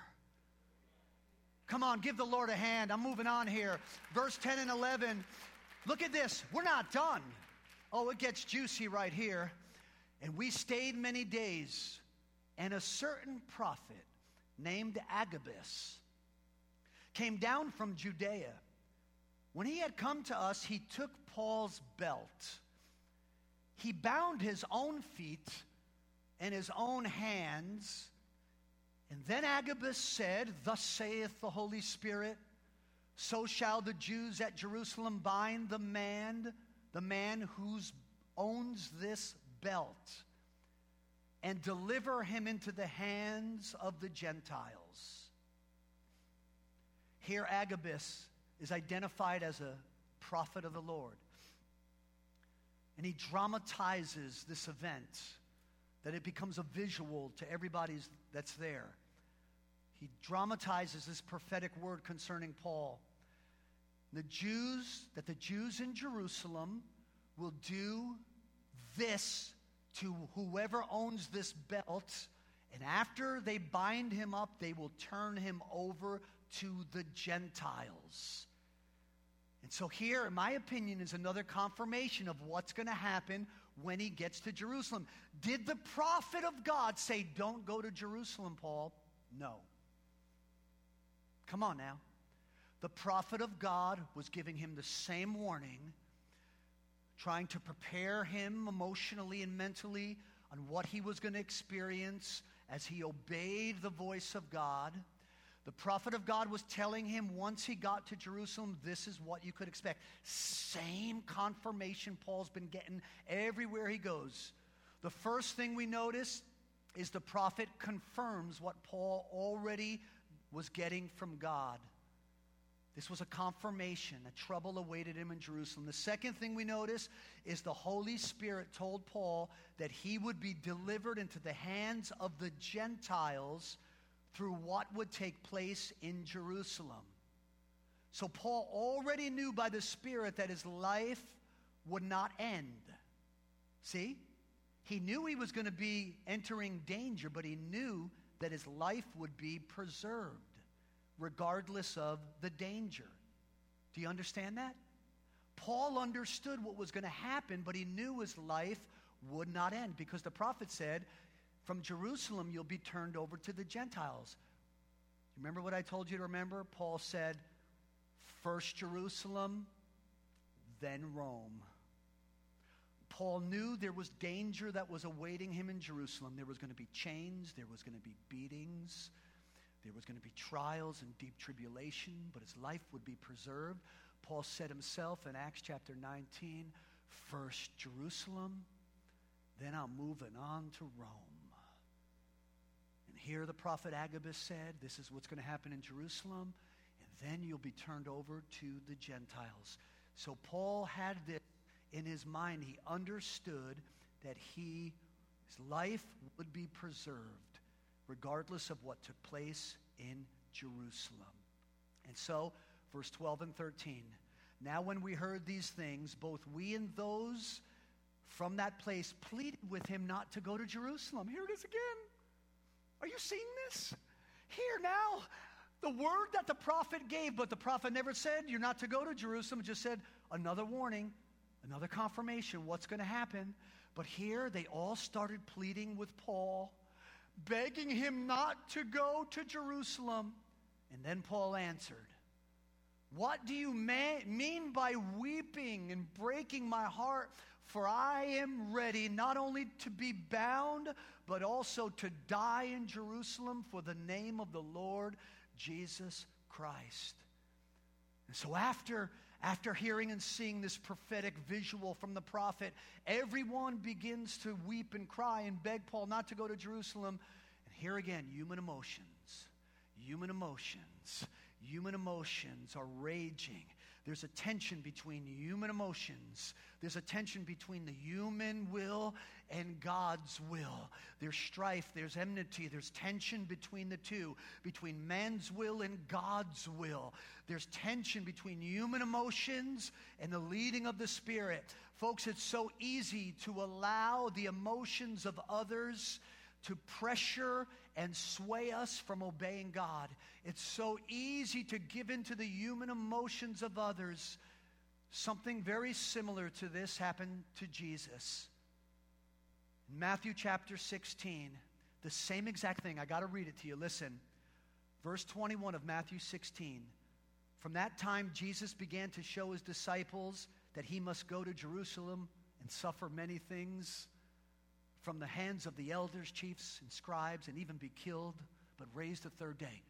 Speaker 1: Come on, give the Lord a hand. I'm moving on here. Verse 10 and 11. Look at this. We're not done. Oh, it gets juicy right here. And we stayed many days, and a certain prophet named Agabus came down from Judea. When he had come to us, he took Paul's belt. He bound his own feet and his own hands. And then Agabus said, "Thus saith the Holy Spirit, so shall the Jews at Jerusalem bind the man who owns this belt, and deliver him into the hands of the Gentiles." Here Agabus is identified as a prophet of the Lord. And he dramatizes this event, that it becomes a visual to everybody that's there. He dramatizes this prophetic word concerning Paul. The Jews in Jerusalem will do this to whoever owns this belt, and after they bind him up, they will turn him over to the Gentiles. And so here, in my opinion, is another confirmation of what's going to happen when he gets to Jerusalem. Did the prophet of God say, "Don't go to Jerusalem, Paul"? No. Come on now. The prophet of God was giving him the same warning, trying to prepare him emotionally and mentally on what he was going to experience as he obeyed the voice of God. The prophet of God was telling him once he got to Jerusalem, this is what you could expect. Same confirmation Paul's been getting everywhere he goes. The first thing we notice is the prophet confirms what Paul already was getting from God. This was a confirmation that trouble awaited him in Jerusalem. The second thing we notice is the Holy Spirit told Paul that he would be delivered into the hands of the Gentiles through what would take place in Jerusalem. So Paul already knew by the Spirit that his life would not end. See? He knew he was going to be entering danger, but he knew that his life would be preserved regardless of the danger. Do you understand that? Paul understood what was going to happen, but he knew his life would not end because the prophet said, from Jerusalem you'll be turned over to the Gentiles. Remember what I told you to remember? Paul said, first Jerusalem, then Rome. Paul knew there was danger that was awaiting him in Jerusalem. There was going to be chains, there was going to be beatings, there was going to be trials and deep tribulation, but his life would be preserved. Paul said himself in Acts chapter 19, first Jerusalem, then I'm moving on to Rome. And here the prophet Agabus said, this is what's going to happen in Jerusalem, and then you'll be turned over to the Gentiles. So Paul had this in his mind. He understood that his life would be preserved regardless of what took place in Jerusalem. And so verse 12 and 13. Now when we heard these things, both we and those from that place pleaded with him not to go to Jerusalem. Here it is again. Are you seeing this? Here now, the word that the prophet gave, but the prophet never said you're not to go to Jerusalem. It just said another warning, another confirmation, what's going to happen. But here they all started pleading with Paul, begging him not to go to Jerusalem. And then Paul answered, what do you mean by weeping and breaking my heart? For I am ready not only to be bound, but also to die in Jerusalem for the name of the Lord Jesus Christ. And so after hearing and seeing this prophetic visual from the prophet, everyone begins to weep and cry and beg Paul not to go to Jerusalem. And here again, human emotions are raging. There's a tension between human emotions. There's a tension between the human will and God's will. There's strife, there's enmity, there's tension between the two, between man's will and God's will. There's tension between human emotions and the leading of the Spirit. Folks, it's so easy to allow the emotions of others to pressure and sway us from obeying God. It's so easy to give in to the human emotions of others. Something very similar to this happened to Jesus. In Matthew chapter 16, the same exact thing. I got to read it to you. Listen. Verse 21 of Matthew 16. From that time, Jesus began to show his disciples that he must go to Jerusalem and suffer many things from the hands of the elders, chiefs, and scribes, and even be killed, but raised the third day.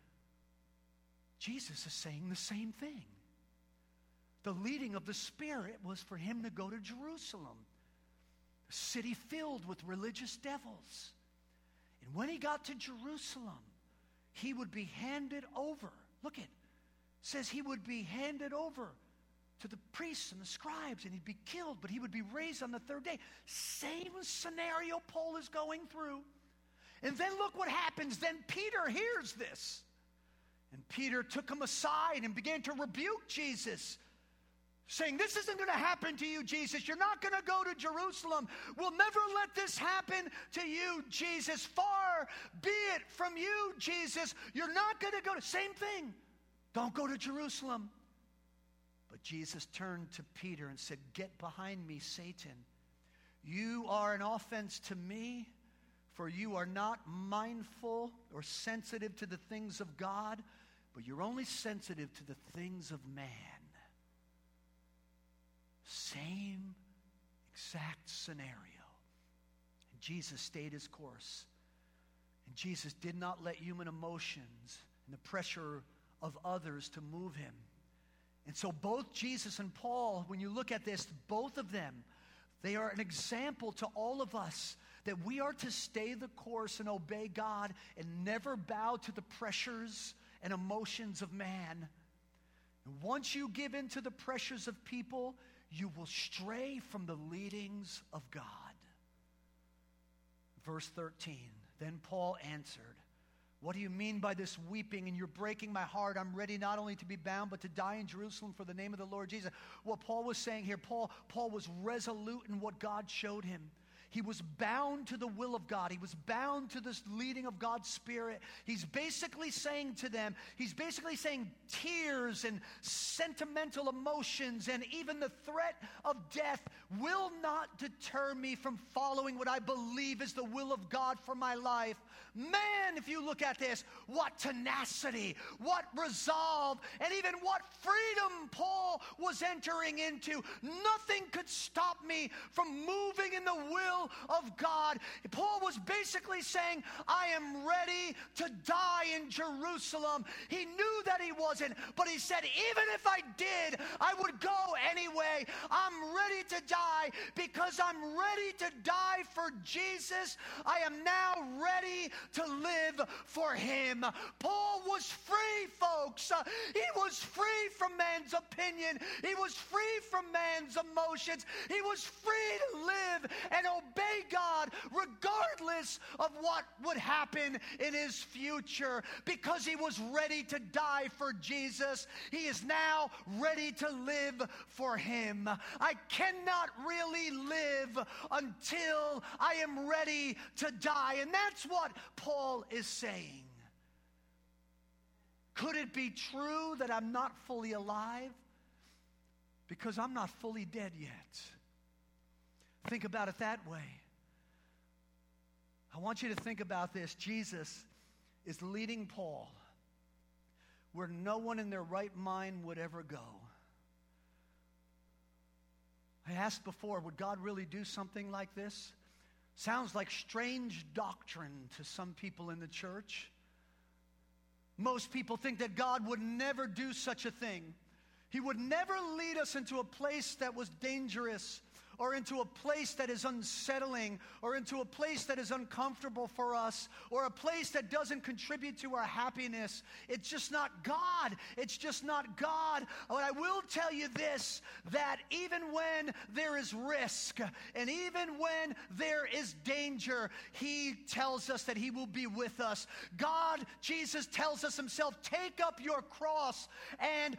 Speaker 1: Jesus is saying the same thing. The leading of the Spirit was for him to go to Jerusalem, a city filled with religious devils. And when he got to Jerusalem, he would be handed over. Look it says he would be handed over to the priests and the scribes, and he'd be killed, but he would be raised on the third day. Same scenario Paul is going through. And then look what happens. Then Peter hears this. And Peter took him aside and began to rebuke Jesus, saying, this isn't going to happen to you, Jesus. You're not going to go to Jerusalem. We'll never let this happen to you, Jesus. Far be it from you, Jesus. You're not going to go to... Same thing. Don't go to Jerusalem. But Jesus turned to Peter and said, get behind me, Satan. You are an offense to me, for you are not mindful or sensitive to the things of God, but you're only sensitive to the things of man. Same exact scenario. And Jesus stayed his course. And Jesus did not let human emotions and the pressure of others to move him. And so both Jesus and Paul, when you look at this, both of them, they are an example to all of us that we are to stay the course and obey God and never bow to the pressures and emotions of man. And once you give in to the pressures of people, you will stray from the leadings of God. Verse 13, then Paul answered, what do you mean by this weeping and you're breaking my heart? I'm ready not only to be bound, but to die in Jerusalem for the name of the Lord Jesus. What Paul was saying here, Paul was resolute in what God showed him. He was bound to the will of God. He was bound to this leading of God's Spirit. He's basically saying to them, he's basically saying tears and sentimental emotions and even the threat of death will not deter me from following what I believe is the will of God for my life. Man, if you look at this, what tenacity, what resolve, and even what freedom Paul was entering into. Nothing could stop me from moving in the will of God. Paul was basically saying, I am ready to die in Jerusalem. He knew that he wasn't, but he said, even if I did, I would go anyway. I'm ready ready to die because I'm ready to die for Jesus. I am now ready to live for him. Paul was free, folks. He was free from man's opinion. He was free from man's emotions. He was free to live and obey God regardless of what would happen in his future. Because he was ready to die for Jesus, he is now ready to live for him. I cannot really live until I am ready to die. And that's what Paul is saying. Could it be true that I'm not fully alive? Because I'm not fully dead yet. Think about it that way. I want you to think about this. Jesus is leading Paul where no one in their right mind would ever go. I asked before, would God really do something like this? Sounds like strange doctrine to some people in the church. Most people think that God would never do such a thing. He would never lead us into a place that was dangerous, or into a place that is unsettling, or into a place that is uncomfortable for us, or a place that doesn't contribute to our happiness. It's just not God. It's just not God. But I will tell you this, that even when there is risk, and even when there is danger, he tells us that he will be with us. God, Jesus tells us himself, take up your cross and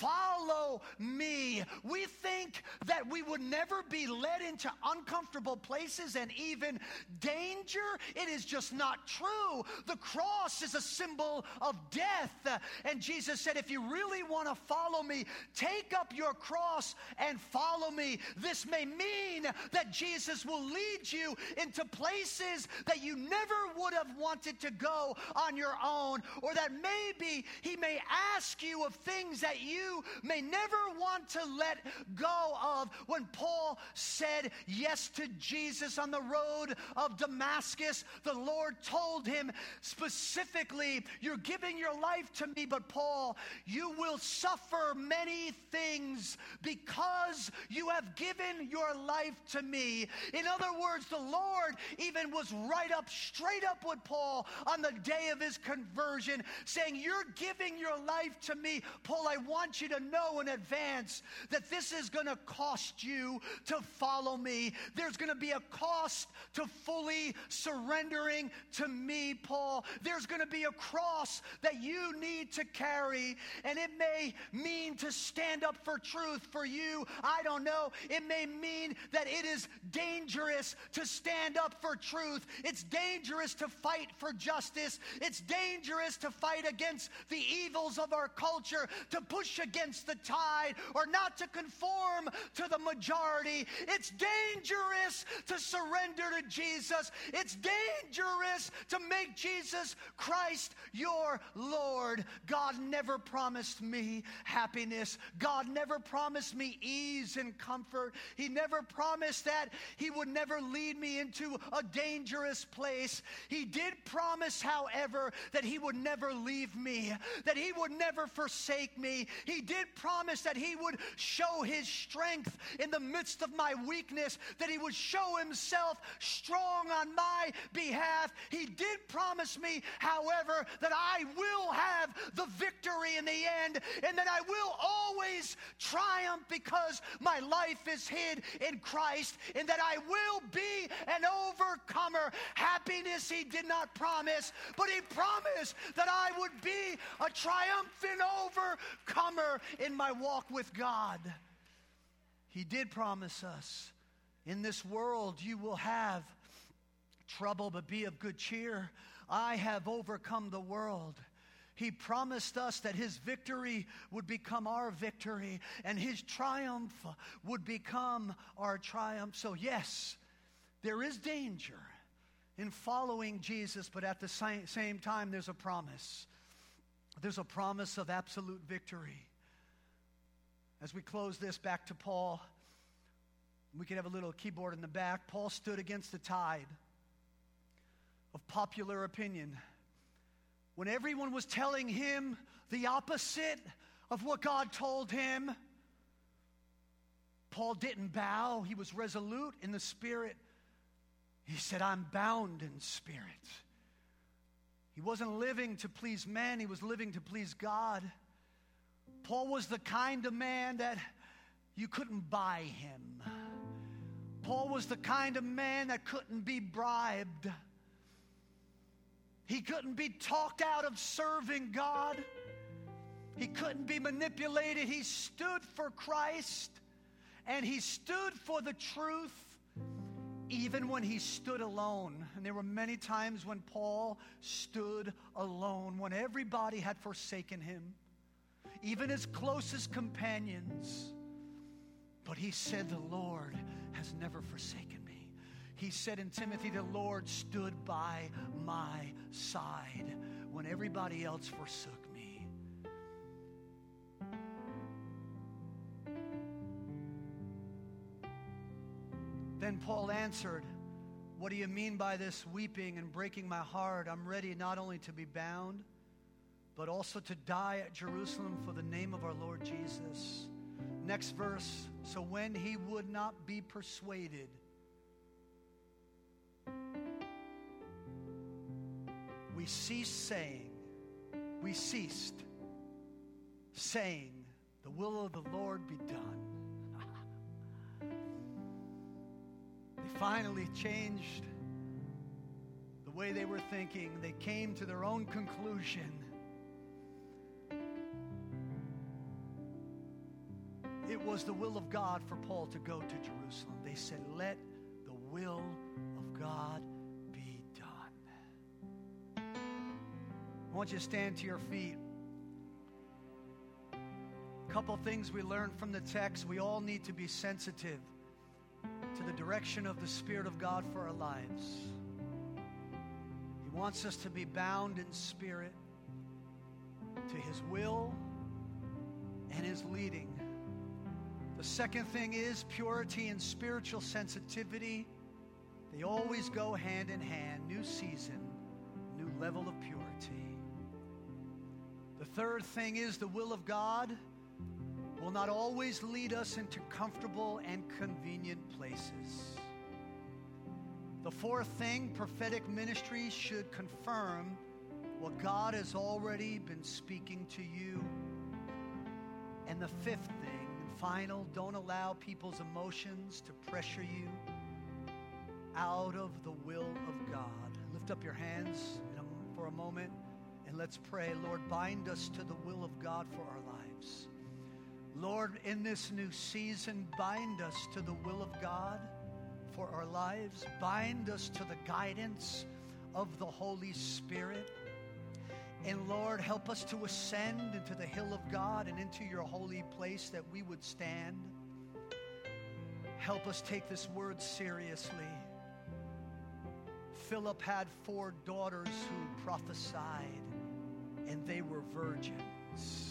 Speaker 1: follow me. We think that we would never be led into uncomfortable places and even danger. It is just not true. The cross is a symbol of death. And Jesus said, if you really want to follow me, take up your cross and follow me. This may mean that Jesus will lead you into places that you never would have wanted to go on your own, or that maybe he may ask you of things that you may never want to let go of. When Paul said yes to Jesus on the road of Damascus, the Lord told him specifically, you're giving your life to me, but Paul, you will suffer many things because you have given your life to me. In other words, the Lord even was straight up with Paul on the day of his conversion, saying, you're giving your life to me. Paul, I want you to know in advance that this is going to cost you to follow me. There's going to be a cost to fully surrendering to me, Paul. There's going to be a cross that you need to carry, and it may mean to stand up for truth for you. I don't know. It may mean that it is dangerous to stand up for truth. It's dangerous to fight for justice. It's dangerous to fight against the evils of our culture, to push against the tide, or not to conform to the majority. It's dangerous to surrender to Jesus. It's dangerous to make Jesus Christ your Lord. God never promised me happiness. God never promised me ease and comfort. He never promised that he would never lead me into a dangerous place. He did promise, however, that he would never leave me, that he would never forsake me. He did promise that he would show his strength in the midst of my weakness, that he would show himself strong on my behalf. He did promise me, however, that I will have the victory in the end, and that I will always triumph because my life is hid in Christ, and that I will be an overcomer. Happiness he did not promise, but he promised that I would be a triumphant overcomer in my walk with God. He did promise us, in this world you will have trouble, but be of good cheer. I have overcome the world. He promised us that his victory would become our victory, and his triumph would become our triumph. So yes, there is danger in following Jesus, but at the same time, there's a promise. There's a promise of absolute victory. As we close this, back to Paul. We can have a little keyboard in the back. Paul stood against the tide of popular opinion. When everyone was telling him the opposite of what God told him, Paul didn't bow. He was resolute in the Spirit. He said, I'm bound in spirit. He wasn't living to please men. He was living to please God. Paul was the kind of man that you couldn't buy him. Paul was the kind of man that couldn't be bribed. He couldn't be talked out of serving God. He couldn't be manipulated. He stood for Christ, and he stood for the truth even when he stood alone. And there were many times when Paul stood alone, when everybody had forsaken him, even his closest companions. But he said, the Lord has never forsaken me. He said in Timothy, the Lord stood by my side when everybody else forsook me. Then Paul answered, what do you mean by this weeping and breaking my heart? I'm ready not only to be bound, but also to die at Jerusalem for the name of our Lord Jesus. Next verse, so when he would not be persuaded, we ceased saying, the will of the Lord be done. They finally changed the way they were thinking. They came to their own conclusion. It was the will of God for Paul to go to Jerusalem. They said, let the will of God be done. I want you to stand to your feet. A couple things we learned from the text. We all need to be sensitive to the direction of the Spirit of God for our lives. He wants us to be bound in spirit to His will and His leading. The second thing is purity and spiritual sensitivity. They always go hand in hand. New season, new level of purity. The third thing is the will of God will not always lead us into comfortable and convenient places. The fourth thing, prophetic ministry should confirm what God has already been speaking to you. And the fifth thing, and final, don't allow people's emotions to pressure you out of the will of God. Lift up your hands for a moment and let's pray. Lord, bind us to the will of God for our lives. Lord, in this new season, bind us to the will of God for our lives. Bind us to the guidance of the Holy Spirit. And Lord, help us to ascend into the hill of God and into your holy place that we would stand. Help us take this word seriously. Philip had 4 daughters who prophesied, and they were virgins.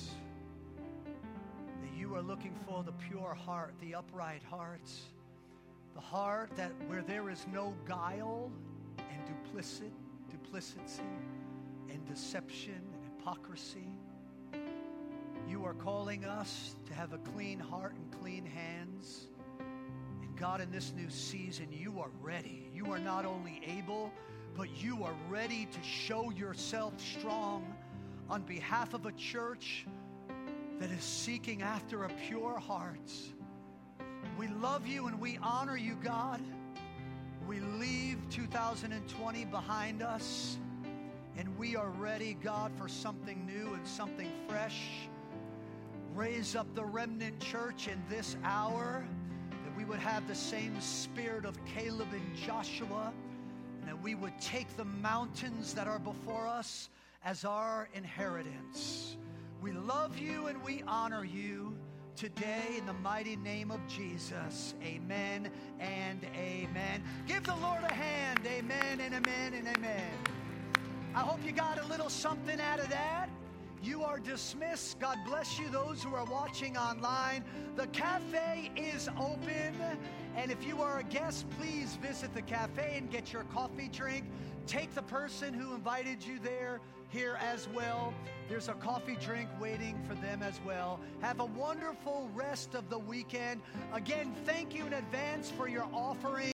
Speaker 1: You are looking for the pure heart, the upright heart, the heart that where there is no guile and duplicity and deception and hypocrisy. You are calling us to have a clean heart and clean hands. And God, in this new season, you are ready. You are not only able, but you are ready to show yourself strong on behalf of a church that is seeking after a pure heart. We love you and we honor you, God. We leave 2020 behind us, and we are ready, God, for something new and something fresh. Raise up the remnant church in this hour, that we would have the same spirit of Caleb and Joshua, and that we would take the mountains that are before us as our inheritance. We love you and we honor you today in the mighty name of Jesus. Amen and amen. Give the Lord a hand. Amen and amen and amen. I hope you got a little something out of that. You are dismissed. God bless you, those who are watching online. The cafe is open, and if you are a guest, please visit the cafe and get your coffee drink. Take the person who invited you there here as well. There's a coffee drink waiting for them as well. Have a wonderful rest of the weekend. Again, thank you in advance for your offering.